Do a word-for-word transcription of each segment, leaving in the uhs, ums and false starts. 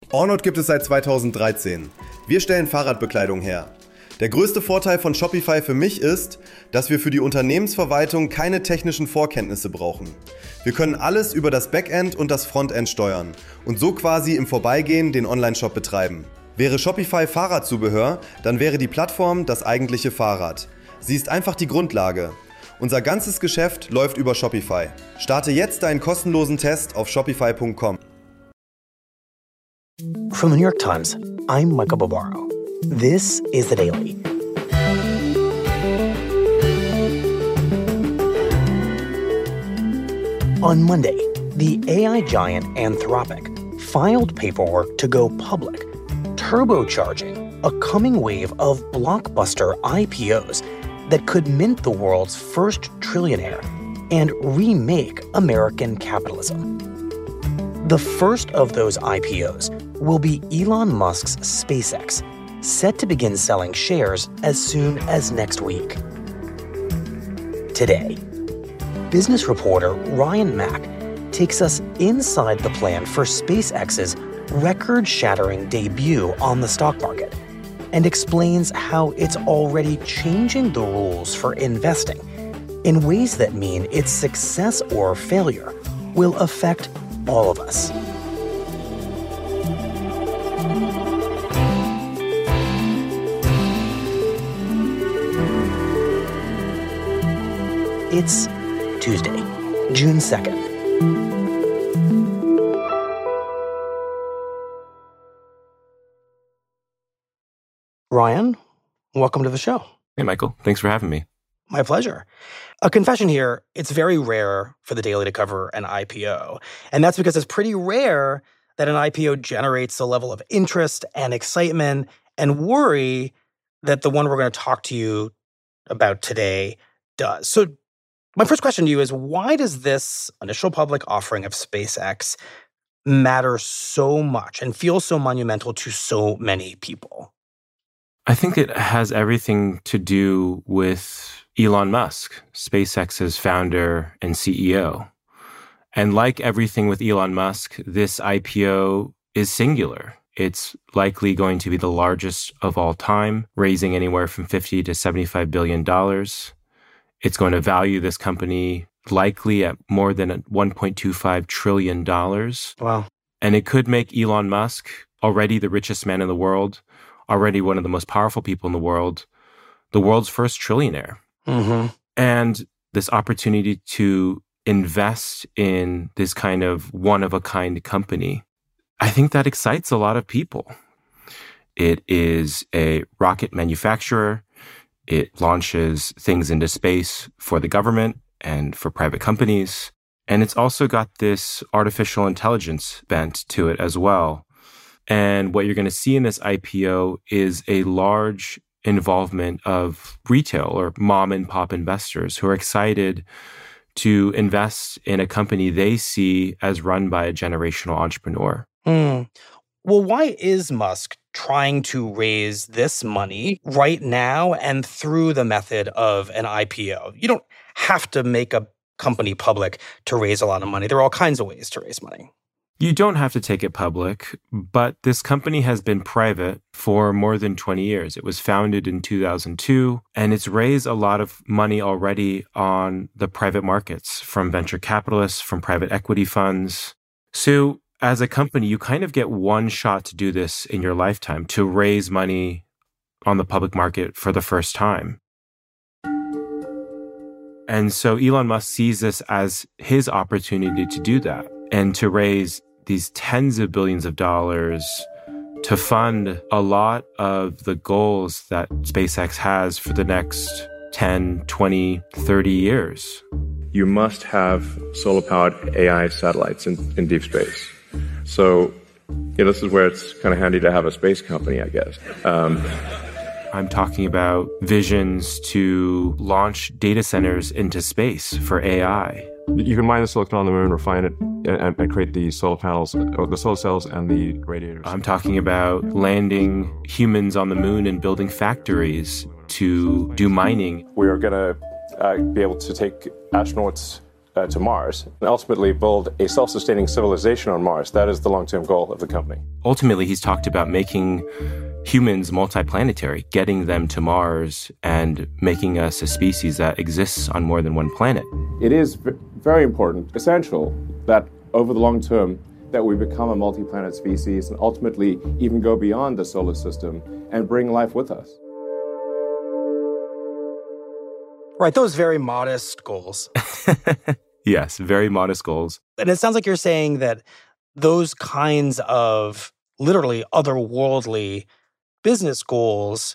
Ornod gibt es seit zweitausenddreizehn. Wir stellen Fahrradbekleidung her. Der größte Vorteil von Shopify für mich ist, dass wir für die Unternehmensverwaltung keine technischen Vorkenntnisse brauchen. Wir können alles über das Backend und das Frontend steuern und so quasi im Vorbeigehen den Online-Shop betreiben. Wäre Shopify Fahrradzubehör, dann wäre die Plattform das eigentliche Fahrrad. Sie ist einfach die Grundlage. Unser ganzes Geschäft läuft über Shopify. Starte jetzt deinen kostenlosen Test auf shopify punkt com. From the New York Times, I'm Michael Barbaro. This is The Daily. On Monday, the A I giant Anthropic filed paperwork to go public, turbocharging a coming wave of blockbuster I P Os that could mint the world's first trillionaire and remake American capitalism. The first of those I P Os will be Elon Musk's SpaceX, set to begin selling shares as soon as next week. Today, business reporter Ryan Mack takes us inside the plan for SpaceX's record-shattering debut on the stock market and explains how it's already changing the rules for investing in ways that mean its success or failure will affect all of us. It's Tuesday, June second. Ryan, welcome to the show. Hey, Michael. Thanks for having me. My pleasure. A confession here, it's very rare for The Daily to cover an I P O. And that's because it's pretty rare that an I P O generates a level of interest and excitement and worry that the one we're going to talk to you about today does. So my first question to you is, why does this initial public offering of SpaceX matter so much and feel so monumental to so many people? I think it has everything to do with Elon Musk, SpaceX's founder and C E O. And like everything with Elon Musk, this I P O is singular. It's likely going to be the largest of all time, raising anywhere from fifty to seventy-five billion dollars. It's going to value this company likely at more than one point two five trillion dollars. Wow. And it could make Elon Musk, already the richest man in the world, already one of the most powerful people in the world, the world's first trillionaire. Mm-hmm. And this opportunity to invest in this kind of one-of-a-kind company, I think that excites a lot of people. It is a rocket manufacturer. It launches things into space for the government and for private companies. And it's also got this artificial intelligence bent to it as well. And what you're going to see in this I P O is a large involvement of retail or mom and pop investors who are excited to invest in a company they see as run by a generational entrepreneur. Mm. Well, why is Musk trying to raise this money right now and through the method of an I P O? You don't have to make a company public to raise a lot of money. There are all kinds of ways to raise money. You don't have to take it public, but this company has been private for more than twenty years. It was founded in two thousand two, and it's raised a lot of money already on the private markets from venture capitalists, from private equity funds. So as a company, you kind of get one shot to do this in your lifetime, to raise money on the public market for the first time. And so Elon Musk sees this as his opportunity to do that and to raise these tens of billions of dollars to fund a lot of the goals that SpaceX has for the next ten, twenty, thirty years. You must have solar-powered A I satellites in, in deep space. So, you know, this is where it's kind of handy to have a space company, I guess. Um, I'm talking about visions to launch data centers into space for A I. You can mine the silicon on the moon, refine it, and, and create the solar panels, or the solar cells and the radiators. I'm talking about landing humans on the moon and building factories to do mining. We are going to uh, be able to take astronauts uh, to Mars and ultimately build a self-sustaining civilization on Mars. That is the long-term goal of the company. Ultimately, he's talked about making humans multiplanetary, getting them to Mars and making us a species that exists on more than one planet. It is v- very important, essential, that over the long term, that we become a multi-planet species and ultimately even go beyond the solar system and bring life with us. Right, those very modest goals. Yes, very modest goals. And it sounds like you're saying that those kinds of literally otherworldly business goals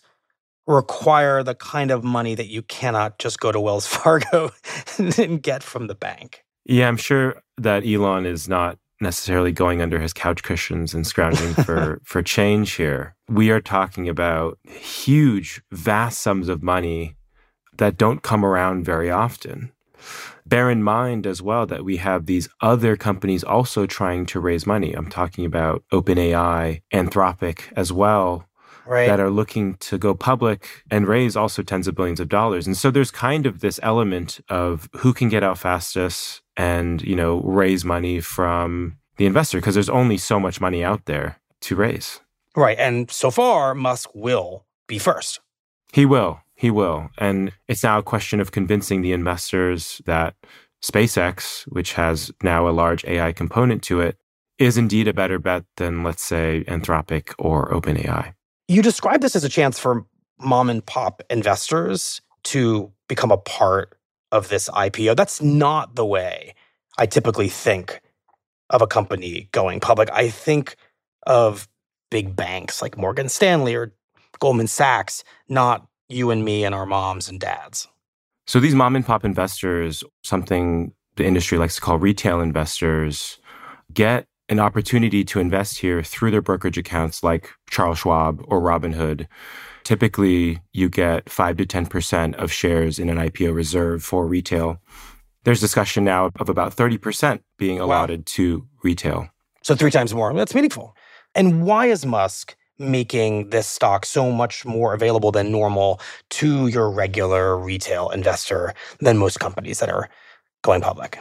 require the kind of money that you cannot just go to Wells Fargo and get from the bank. Yeah, I'm sure that Elon is not necessarily going under his couch cushions and scrounging for, for change here. We are talking about huge, vast sums of money that don't come around very often. Bear in mind as well that we have these other companies also trying to raise money. I'm talking about OpenAI, Anthropic as well, right, that are looking to go public and raise also tens of billions of dollars. And so there's kind of this element of who can get out fastest and, you know, raise money from the investor, because there's only so much money out there to raise. Right. And so far, Musk will be first. He will. He will. And it's now a question of convincing the investors that SpaceX, which has now a large A I component to it, is indeed a better bet than, let's say, Anthropic or OpenAI. You describe this as a chance for mom and pop investors to become a part of this I P O. That's not the way I typically think of a company going public. I think of big banks like Morgan Stanley or Goldman Sachs, not you and me and our moms and dads. So these mom and pop investors, something the industry likes to call retail investors, get an opportunity to invest here through their brokerage accounts like Charles Schwab or Robinhood. Typically, you get five to ten percent of shares in an I P O reserve for retail. There's discussion now of about thirty percent being allotted wow. to retail. So three times more. That's meaningful. And why is Musk making this stock so much more available than normal to your regular retail investor than most companies that are going public?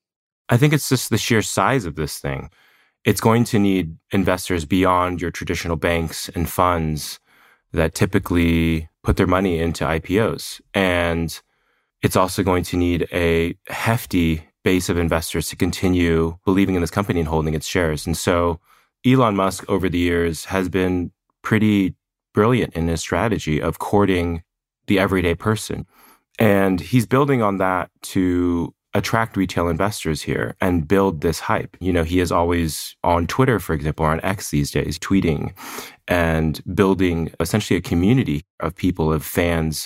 I think it's just the sheer size of this thing. It's going to need investors beyond your traditional banks and funds that typically put their money into I P Os. And it's also going to need a hefty base of investors to continue believing in this company and holding its shares. And so Elon Musk over the years has been pretty brilliant in his strategy of courting the everyday person. And he's building on that to attract retail investors here and build this hype. You know, he is always on Twitter, for example, or on X these days, tweeting and building essentially a community of people, of fans,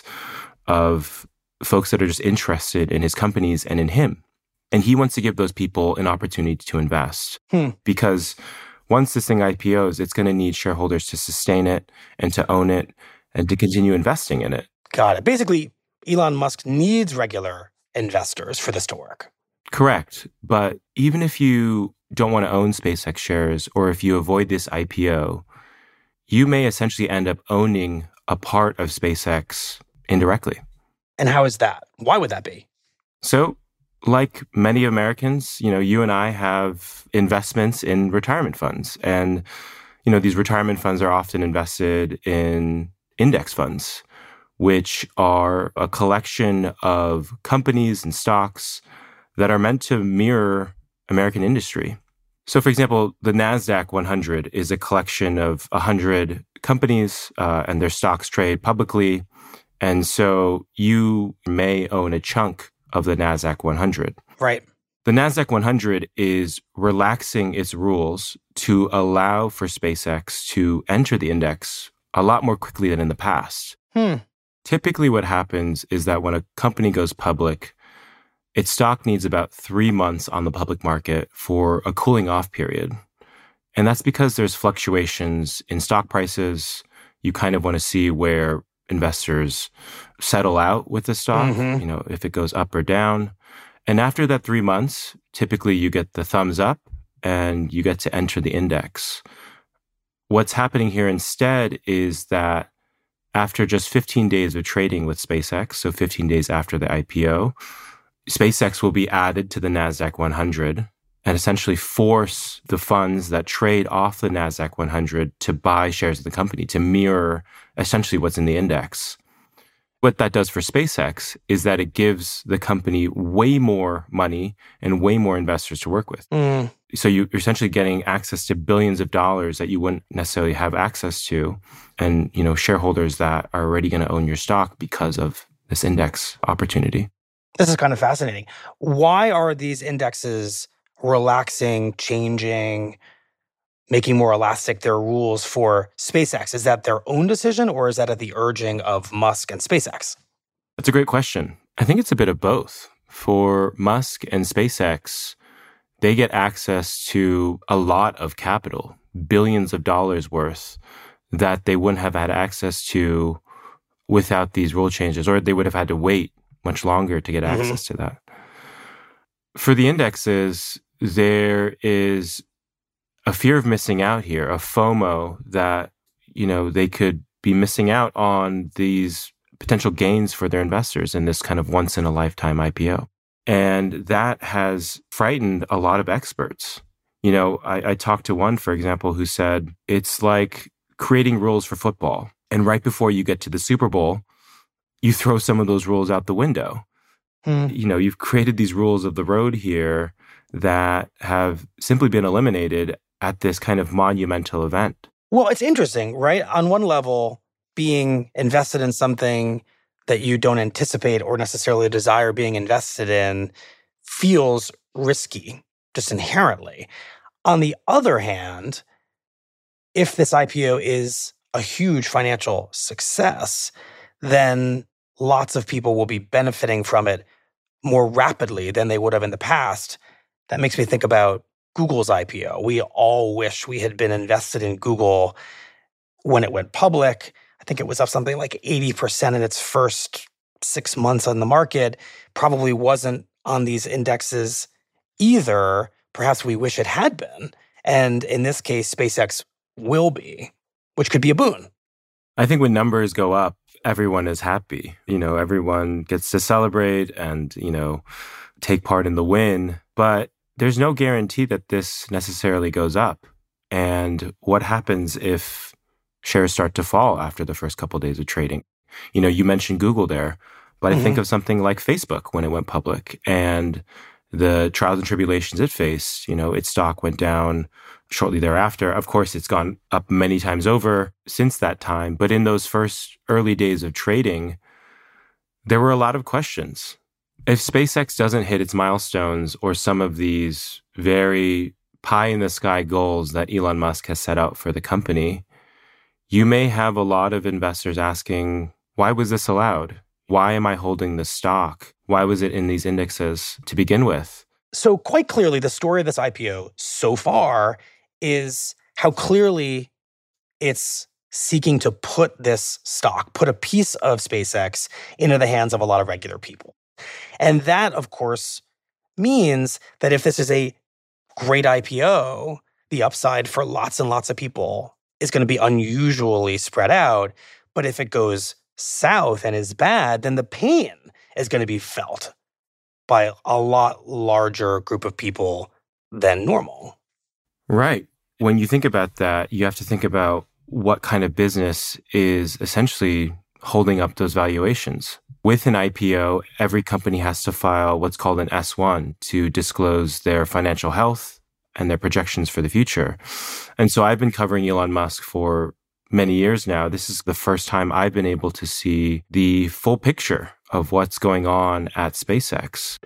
of folks that are just interested in his companies and in him. And he wants to give those people an opportunity to invest hmm. because once this thing I P Os, it's going to need shareholders to sustain it and to own it and to continue investing in it. Got it. Basically, Elon Musk needs regular investors for this to work. Correct. But even if you don't want to own SpaceX shares or if you avoid this I P O, you may essentially end up owning a part of SpaceX indirectly. And how is that? Why would that be? So, like many Americans, you know, you and I have investments in retirement funds. And, you know, these retirement funds are often invested in index funds, which are a collection of companies and stocks that are meant to mirror American industry. So, for example, the NASDAQ one hundred is a collection of one hundred companies uh, and their stocks trade publicly. And so you may own a chunk of the NASDAQ one hundred. Right. The NASDAQ one hundred is relaxing its rules to allow for SpaceX to enter the index a lot more quickly than in the past. Hmm. Typically what happens is that when a company goes public, its stock needs about three months on the public market for a cooling off period. And that's because there's fluctuations in stock prices. You kind of want to see where investors settle out with the stock, mm-hmm. you know, if it goes up or down. And after that three months, typically you get the thumbs up and you get to enter the index. What's happening here instead is that after just fifteen days of trading with SpaceX, so fifteen days after the I P O, SpaceX will be added to the NASDAQ one hundred and essentially force the funds that trade off the NASDAQ one hundred to buy shares of the company, to mirror essentially what's in the index. What that does for SpaceX is that it gives the company way more money and way more investors to work with. Mm. So you're essentially getting access to billions of dollars that you wouldn't necessarily have access to, and, you know, shareholders that are already going to own your stock because of this index opportunity. This is kind of fascinating. Why are these indexes relaxing, changing, making more elastic their rules for SpaceX? Is that their own decision, or is that at the urging of Musk and SpaceX? That's a great question. I think it's a bit of both. For Musk and SpaceX, they get access to a lot of capital, billions of dollars worth, that they wouldn't have had access to without these rule changes, or they would have had to wait much longer to get mm-hmm. access to that. For the indexes, there is a fear of missing out here, a FOMO that, you know, they could be missing out on these potential gains for their investors in this kind of once in a lifetime I P O. And that has frightened a lot of experts. You know, I, I talked to one, for example, who said it's like creating rules for football. And right before you get to the Super Bowl, you throw some of those rules out the window. Hmm. You know, you've created these rules of the road here that have simply been eliminated at this kind of monumental event. Well, it's interesting, right? On one level, being invested in something that you don't anticipate or necessarily desire being invested in feels risky, just inherently. On the other hand, if this I P O is a huge financial success, then lots of people will be benefiting from it more rapidly than they would have in the past. That makes me think about Google's I P O. We all wish we had been invested in Google when it went public. I think it was up something like eighty percent in its first six months on the market. Probably wasn't on these indexes either. Perhaps we wish it had been. And in this case, SpaceX will be, which could be a boon. I think when numbers go up, everyone is happy. You know, everyone gets to celebrate and, you know, take part in the win. But there's no guarantee that this necessarily goes up. And what happens if shares start to fall after the first couple of days of trading? You know, you mentioned Google there, but mm-hmm. I think of something like Facebook when it went public and the trials and tribulations it faced. You know, its stock went down shortly thereafter. Of course, it's gone up many times over since that time. But in those first early days of trading, there were a lot of questions. If SpaceX doesn't hit its milestones or some of these very pie-in-the-sky goals that Elon Musk has set out for the company, you may have a lot of investors asking, why was this allowed? Why am I holding this stock? Why was it in these indexes to begin with? So quite clearly, the story of this I P O so far is how clearly it's seeking to put this stock, put a piece of SpaceX into the hands of a lot of regular people. And that, of course, means that if this is a great I P O, the upside for lots and lots of people is going to be unusually spread out. But if it goes south and is bad, then the pain is going to be felt by a lot larger group of people than normal. Right. When you think about that, you have to think about what kind of business is essentially holding up those valuations. With an I P O, every company has to file what's called an S one to disclose their financial health and their projections for the future. And so I've been covering Elon Musk for many years now. This is the first time I've been able to see the full picture of what's going on at SpaceX.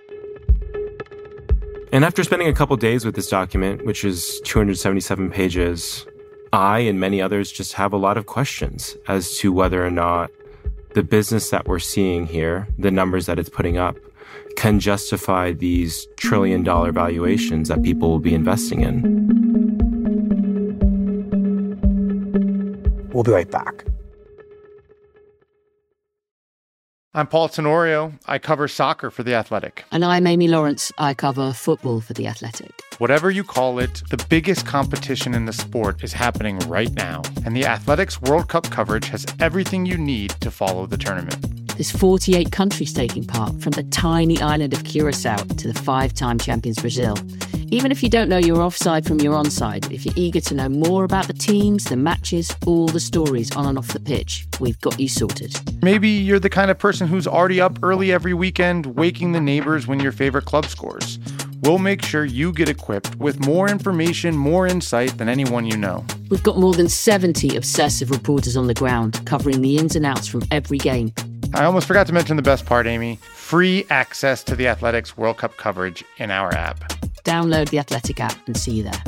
And after spending a couple days with this document, which is two hundred seventy-seven pages, I and many others just have a lot of questions as to whether or not the business that we're seeing here, the numbers that it's putting up, can justify these trillion dollar valuations that people will be investing in. We'll be right back. I'm Paul Tenorio. I cover soccer for The Athletic. And I'm Amy Lawrence. I cover football for The Athletic. Whatever you call it, the biggest competition in the sport is happening right now. And The Athletic's World Cup coverage has everything you need to follow the tournament. There's forty-eight countries taking part, from the tiny island of Curacao to the five-time champions Brazil. Even if you don't know your offside from your onside, if you're eager to know more about the teams, the matches, all the stories on and off the pitch, we've got you sorted. Maybe you're the kind of person who's already up early every weekend, waking the neighbors when your favorite club scores. We'll make sure you get equipped with more information, more insight than anyone you know. We've got more than seventy obsessive reporters on the ground, covering the ins and outs from every game. I almost forgot to mention the best part, Amy. Free access to the Athletics World Cup coverage in our app. Download the Athletic app and see you there.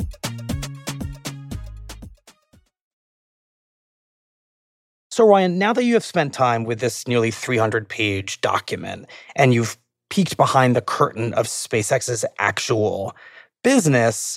So, Ryan, now that you have spent time with this nearly three hundred page document and you've peeked behind the curtain of SpaceX's actual business,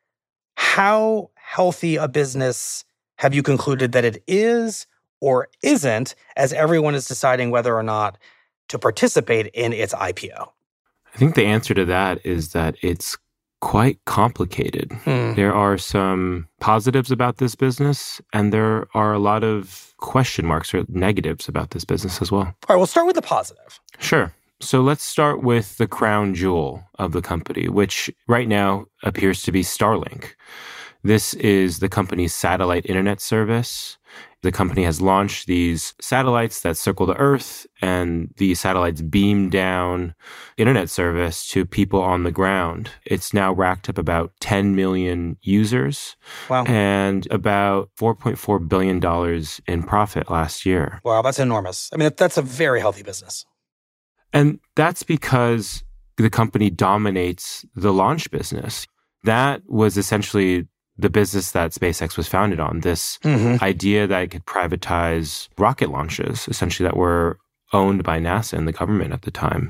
how healthy a business have you concluded that it is or isn't, as everyone is deciding whether or not to participate in its I P O? I think the answer to that is that it's quite complicated. Hmm. There are some positives about this business, and there are a lot of question marks or negatives about this business as well. All right, we'll start with the positive. Sure. So let's start with the crown jewel of the company, which right now appears to be Starlink. This is the company's satellite internet service. The company has launched these satellites that circle the Earth, and these satellites beam down internet service to people on the ground. It's now racked up about ten million users. Wow. And about four point four billion dollars in profit last year. Wow, that's enormous. I mean, that's a very healthy business. And that's because the company dominates the launch business. That was essentially the business that SpaceX was founded on, this mm-hmm. idea that it could privatize rocket launches, essentially that were owned by NASA and the government at the time.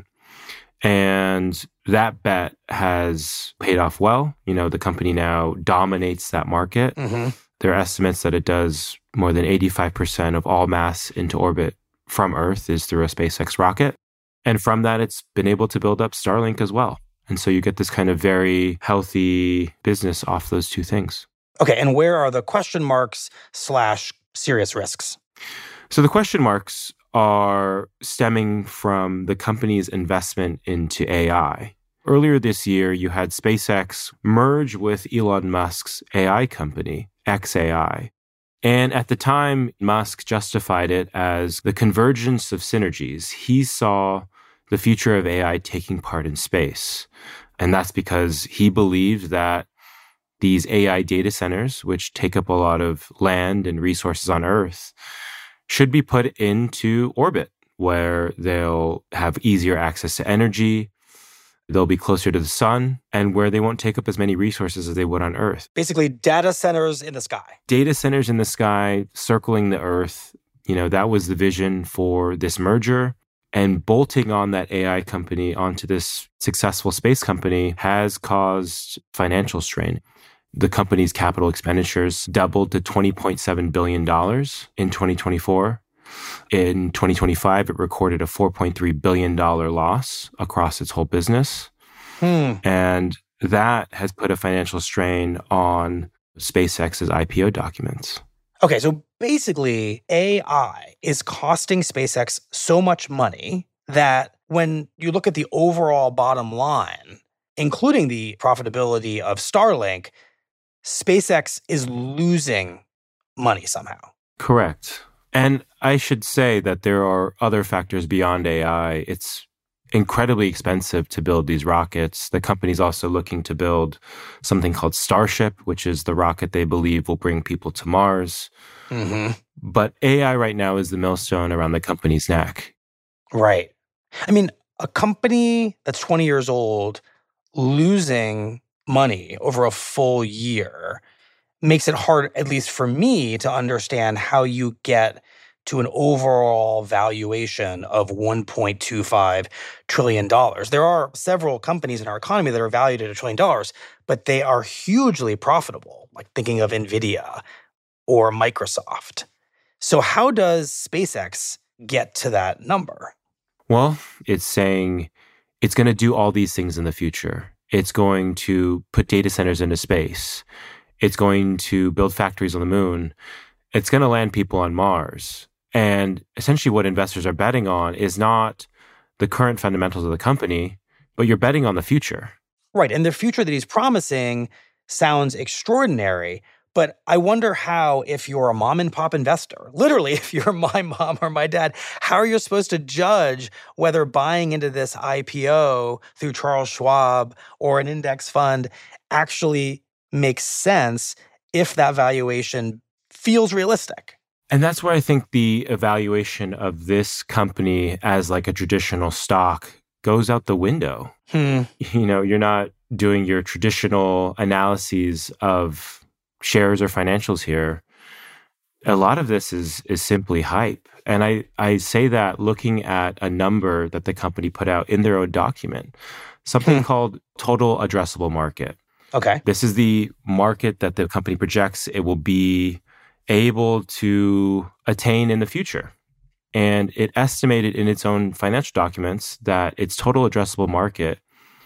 And that bet has paid off well. You know, the company now dominates that market. Mm-hmm. There are estimates that it does more than eighty-five percent of all mass into orbit from Earth is through a SpaceX rocket. And from that, it's been able to build up Starlink as well. And so you get this kind of very healthy business off those two things. Okay, and where are the question marks slash serious risks? So the question marks are stemming from the company's investment into A I. Earlier this year, you had SpaceX merge with Elon Musk's A I company, X A I. And at the time, Musk justified it as the convergence of synergies. He saw the future of A I taking part in space. And that's because he believed that these A I data centers, which take up a lot of land and resources on Earth, should be put into orbit where they'll have easier access to energy, they'll be closer to the sun, and where they won't take up as many resources as they would on Earth. Basically, data centers in the sky. Data centers in the sky, circling the Earth. You know, that was the vision for this merger. And bolting on that A I company onto this successful space company has caused financial strain. The company's capital expenditures doubled to twenty point seven billion dollars in twenty twenty-four. In twenty twenty-five, it recorded a four point three billion dollars loss across its whole business. Hmm. And that has put a financial strain on SpaceX's I P O documents. Okay, so basically, A I is costing SpaceX so much money that when you look at the overall bottom line, including the profitability of Starlink, SpaceX is losing money somehow. Correct. And I should say that there are other factors beyond A I. It's incredibly expensive to build these rockets. The company's also looking to build something called Starship, which is the rocket they believe will bring people to Mars. Mm-hmm. But A I right now is the millstone around the company's neck. Right. I mean, a company that's twenty years old losing money over a full year makes it hard, at least for me, to understand how you get to an overall valuation of one point two five trillion dollars. There are several companies in our economy that are valued at a trillion dollars, but they are hugely profitable, like thinking of NVIDIA or Microsoft. So how does SpaceX get to that number? Well, it's saying it's going to do all these things in the future. It's going to put data centers into space. It's going to build factories on the moon. It's going to land people on Mars. And essentially what investors are betting on is not the current fundamentals of the company, but you're betting on the future. Right. And the future that he's promising sounds extraordinary. But I wonder how, if you're a mom and pop investor, literally, if you're my mom or my dad, how are you supposed to judge whether buying into this I P O through Charles Schwab or an index fund actually makes sense if that valuation feels realistic? And that's where I think the evaluation of this company as like a traditional stock goes out the window. Hmm. You know, you're not doing your traditional analyses of shares or financials here. A lot of this is is simply hype. And I, I say that looking at a number that the company put out in their own document, something called total addressable market. Okay. This is the market that the company projects it will be able to attain in the future. And it estimated in its own financial documents that its total addressable market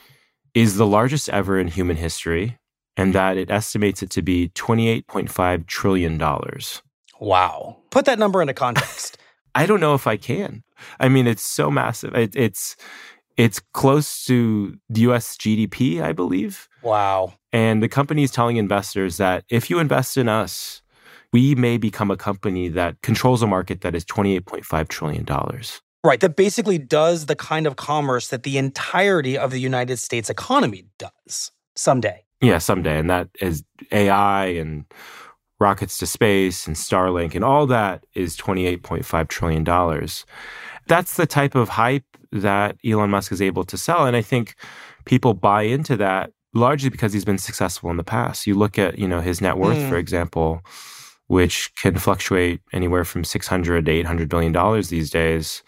is the largest ever in human history, and that it estimates it to be twenty-eight point five trillion dollars. Wow. Put that number into context. I don't know if I can. I mean, it's so massive. It, it's it's close to the U S G D P, I believe. Wow. And the company is telling investors that if you invest in us, we may become a company that controls a market that is twenty-eight point five trillion dollars. Right. That basically does the kind of commerce that the entirety of the United States economy does someday. Yeah, someday. And that is A I and rockets to space and Starlink and all that is twenty-eight point five trillion dollars. That's the type of hype that Elon Musk is able to sell. And I think people buy into that largely because he's been successful in the past. You look at, you know, his net worth, mm. for example, which can fluctuate anywhere from six hundred to eight hundred billion dollars these days.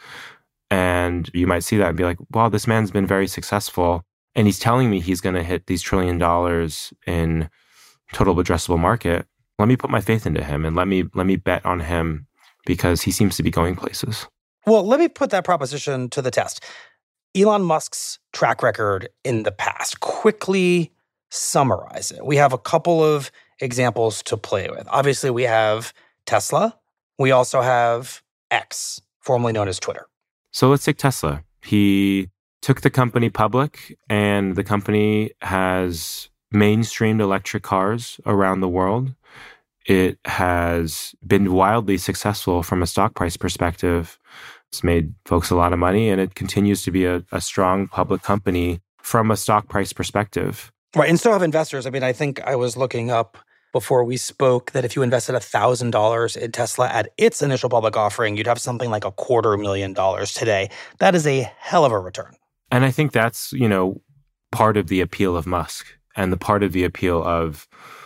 And you might see that and be like, wow, this man's been very successful. And he's telling me he's going to hit these trillion dollars in total addressable market. Let me put my faith into him and let me let me bet on him because he seems to be going places. Well, let me put that proposition to the test. Elon Musk's track record in the past, quickly summarize it. We have a couple of examples to play with. Obviously, we have Tesla. We also have X, formerly known as Twitter. So let's take Tesla. He took the company public, and the company has mainstreamed electric cars around the world. It has been wildly successful from a stock price perspective. It's made folks a lot of money, and it continues to be a, a strong public company from a stock price perspective. Right, and so have investors. I mean, I think I was looking up before we spoke that if you invested one thousand dollars in Tesla at its initial public offering, you'd have something like a quarter million dollars today. That is a hell of a return. And I think that's, you know, part of the appeal of Musk and the part of the appeal of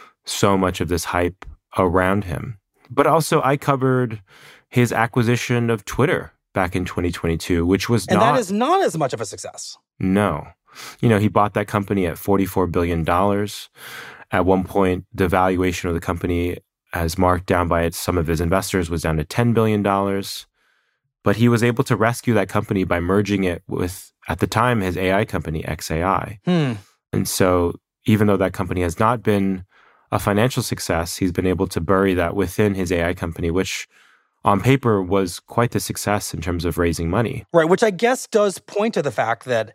so much of this hype around him. But also I covered his acquisition of Twitter back in twenty twenty-two, which was and not... And that is not as much of a success. No. You know, he bought that company at forty-four billion dollars. At one point, the valuation of the company, as marked down by its, some of his investors, was down to ten billion dollars. But he was able to rescue that company by merging it with, at the time, his A I company, X A I. Hmm. And so even though that company has not been a financial success, he's been able to bury that within his A I company, which on paper was quite the success in terms of raising money. Right, which I guess does point to the fact that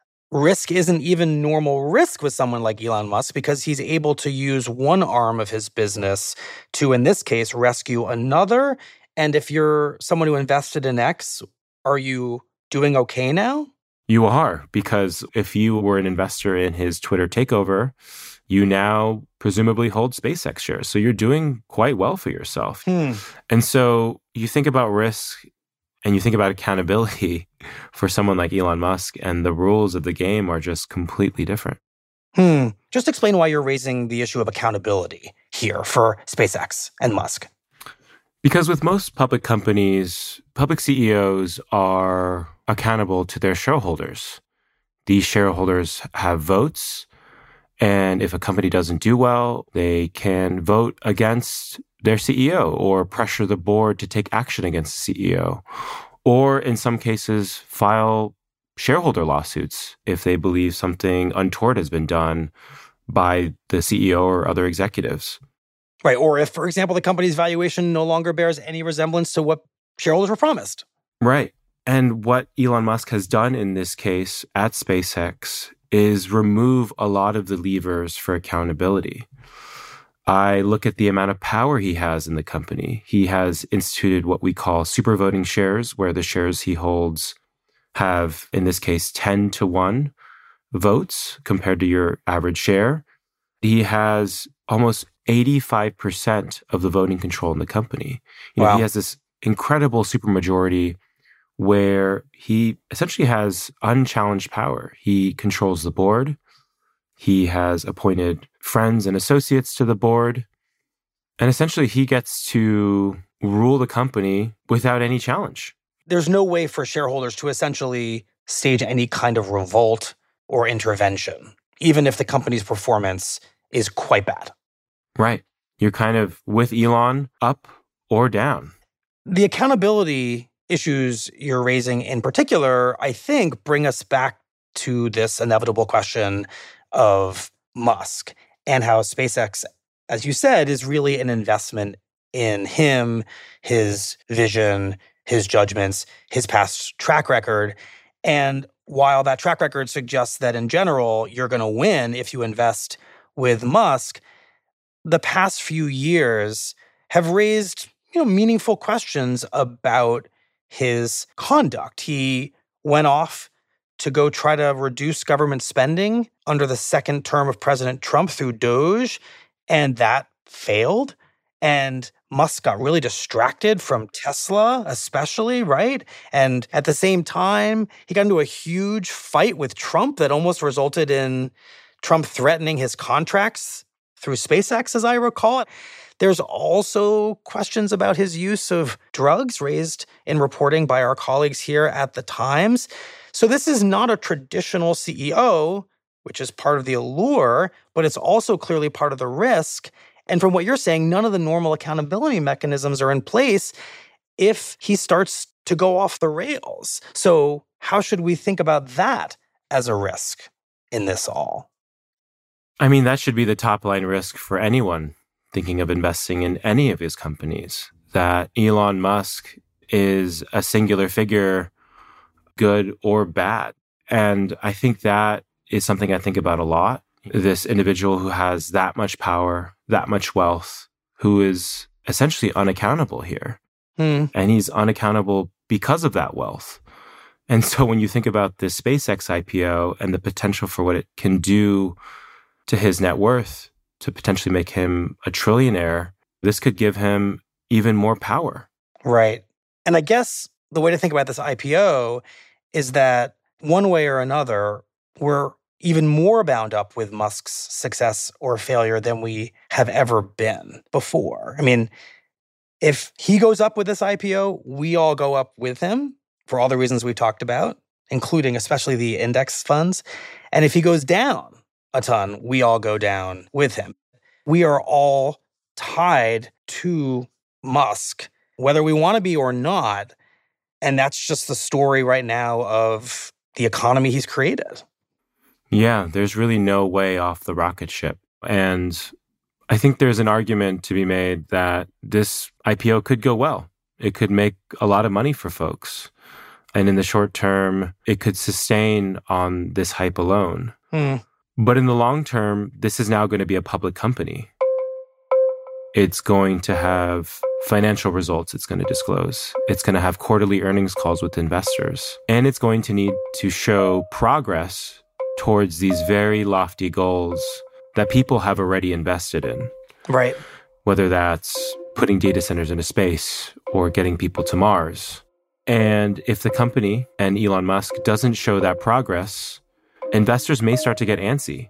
risk isn't even normal risk with someone like Elon Musk because he's able to use one arm of his business to, in this case, rescue another. And if you're someone who invested in X, are you doing okay now? You are, because if you were an investor in his Twitter takeover, you now presumably hold SpaceX shares. So you're doing quite well for yourself. Hmm. And so you think about risk and you think about accountability for someone like Elon Musk, and the rules of the game are just completely different. Hmm. Just explain why you're raising the issue of accountability here for SpaceX and Musk. Because with most public companies, public C E Os are accountable to their shareholders. These shareholders have votes, and if a company doesn't do well, they can vote against their C E O or pressure the board to take action against the C E O. Or in some cases, file shareholder lawsuits if they believe something untoward has been done by the C E O or other executives. Right. Or if, for example, the company's valuation no longer bears any resemblance to what shareholders were promised. Right. And what Elon Musk has done in this case at SpaceX is remove a lot of the levers for accountability. I look at the amount of power he has in the company. He has instituted what we call super voting shares, where the shares he holds have, in this case, ten to one votes compared to your average share. He has almost eighty-five percent of the voting control in the company. You know, Wow. He has this incredible supermajority where he essentially has unchallenged power. He controls the board. He has appointed friends and associates to the board. And essentially, he gets to rule the company without any challenge. There's no way for shareholders to essentially stage any kind of revolt or intervention, even if the company's performance is quite bad. Right. You're kind of with Elon up or down. The accountability issues you're raising in particular, I think, bring us back to this inevitable question of Musk and how SpaceX, as you said, is really an investment in him, his vision, his judgments, his past track record. And while that track record suggests that in general, you're going to win if you invest with Musk, the past few years have raised, you know, meaningful questions about his conduct. He went off to go try to reduce government spending under the second term of President Trump through Doge, and that failed. And Musk got really distracted from Tesla, especially, right? And at the same time, he got into a huge fight with Trump that almost resulted in Trump threatening his contracts through SpaceX, as I recall it. There's also questions about his use of drugs raised in reporting by our colleagues here at the Times. So this is not a traditional C E O, which is part of the allure, but it's also clearly part of the risk. And from what you're saying, none of the normal accountability mechanisms are in place if he starts to go off the rails. So how should we think about that as a risk in this all? I mean, that should be the top line risk for anyone thinking of investing in any of his companies, that Elon Musk is a singular figure, good or bad. And I think that is something I think about a lot. This individual who has that much power, that much wealth, who is essentially unaccountable here. Hmm. And he's unaccountable because of that wealth. And so when you think about this SpaceX I P O and the potential for what it can do to his net worth, to potentially make him a trillionaire, this could give him even more power. Right. And I guess the way to think about this I P O is that one way or another, we're even more bound up with Musk's success or failure than we have ever been before. I mean, if he goes up with this I P O, we all go up with him for all the reasons we talked about, including especially the index funds. And if he goes down a ton, we all go down with him. We are all tied to Musk, whether we want to be or not. And that's just the story right now of the economy he's created. Yeah, there's really no way off the rocket ship. And I think there's an argument to be made that this I P O could go well. It could make a lot of money for folks. And in the short term, it could sustain on this hype alone. Hmm. But in the long term, this is now going to be a public company. It's going to have financial results it's going to disclose. It's going to have quarterly earnings calls with investors. And it's going to need to show progress towards these very lofty goals that people have already invested in. Right. Whether that's putting data centers into space or getting people to Mars. And if the company and Elon Musk doesn't show that progress, investors may start to get antsy.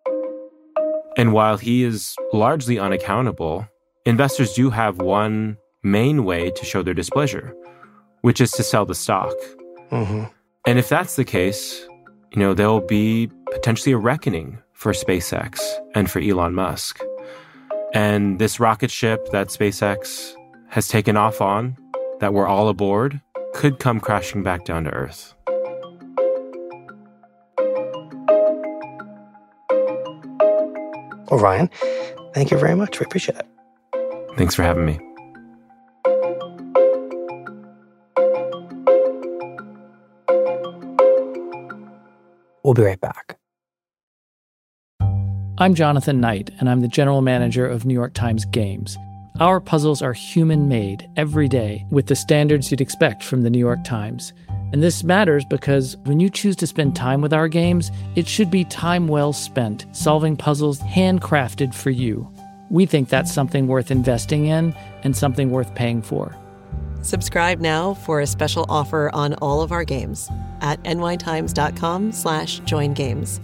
And while he is largely unaccountable, investors do have one main way to show their displeasure, which is to sell the stock. Mm-hmm. And if that's the case, you know, there'll be potentially a reckoning for SpaceX and for Elon Musk. And this rocket ship that SpaceX has taken off on, that we're all aboard, could come crashing back down to Earth. Well, Ryan, thank you very much. We appreciate it. Thanks for having me. We'll be right back. I'm Jonathan Knight, and I'm the general manager of New York Times Games. Our puzzles are human-made every day with the standards you'd expect from the New York Times. And this matters because when you choose to spend time with our games, it should be time well spent, solving puzzles handcrafted for you. We think that's something worth investing in and something worth paying for. Subscribe now for a special offer on all of our games at nytimes.com slash join games.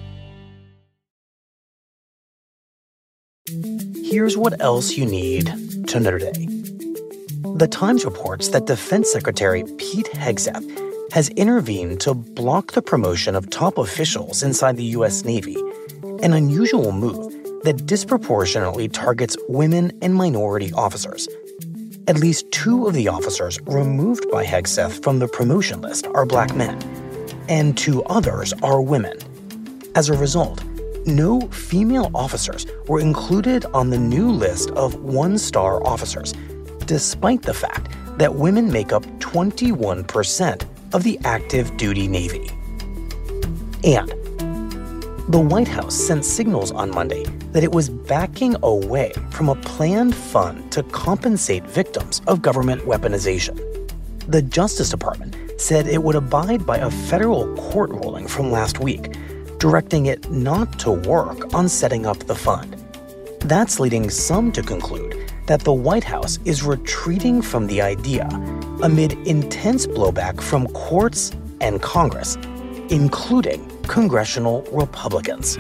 Here's what else you need to know today. The Times reports that Defense Secretary Pete Hegseth has intervened to block the promotion of top officials inside the U S Navy, an unusual move that disproportionately targets women and minority officers. At least two of the officers removed by Hegseth from the promotion list are black men, and two others are women. As a result, no female officers were included on the new list of one-star officers, despite the fact that women make up twenty-one percent of the active duty Navy. And the White House sent signals on Monday that it was backing away from a planned fund to compensate victims of government weaponization. The Justice Department said it would abide by a federal court ruling from last week, directing it not to work on setting up the fund. That's leading some to conclude that the White House is retreating from the idea amid intense blowback from courts and Congress, including congressional Republicans.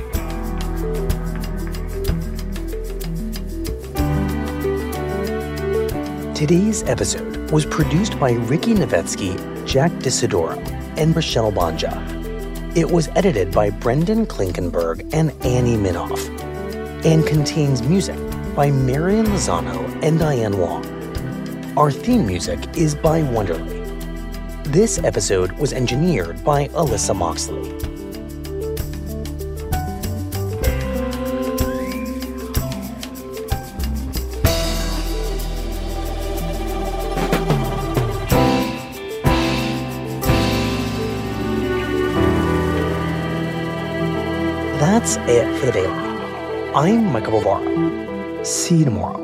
Today's episode was produced by Ricky Novetsky, Jack DeSidoro, and Rochelle Banja. It was edited by Brendan Klinkenberg and Annie Minoff, and contains music by Marian Lozano and Diane Wong. Our theme music is by Wonderly. This episode was engineered by Alyssa Moxley. That's it for the Daily. I'm Michael Bavaro. See you tomorrow.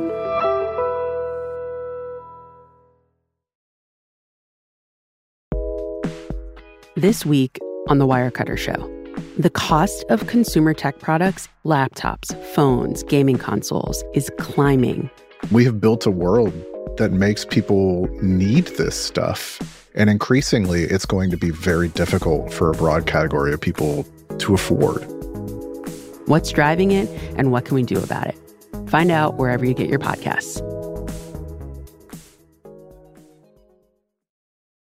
This week on The Wirecutter Show, the cost of consumer tech products, laptops, phones, gaming consoles, is climbing. We have built a world that makes people need this stuff. And increasingly, it's going to be very difficult for a broad category of people to afford. What's driving it, and what can we do about it? Find out wherever you get your podcasts.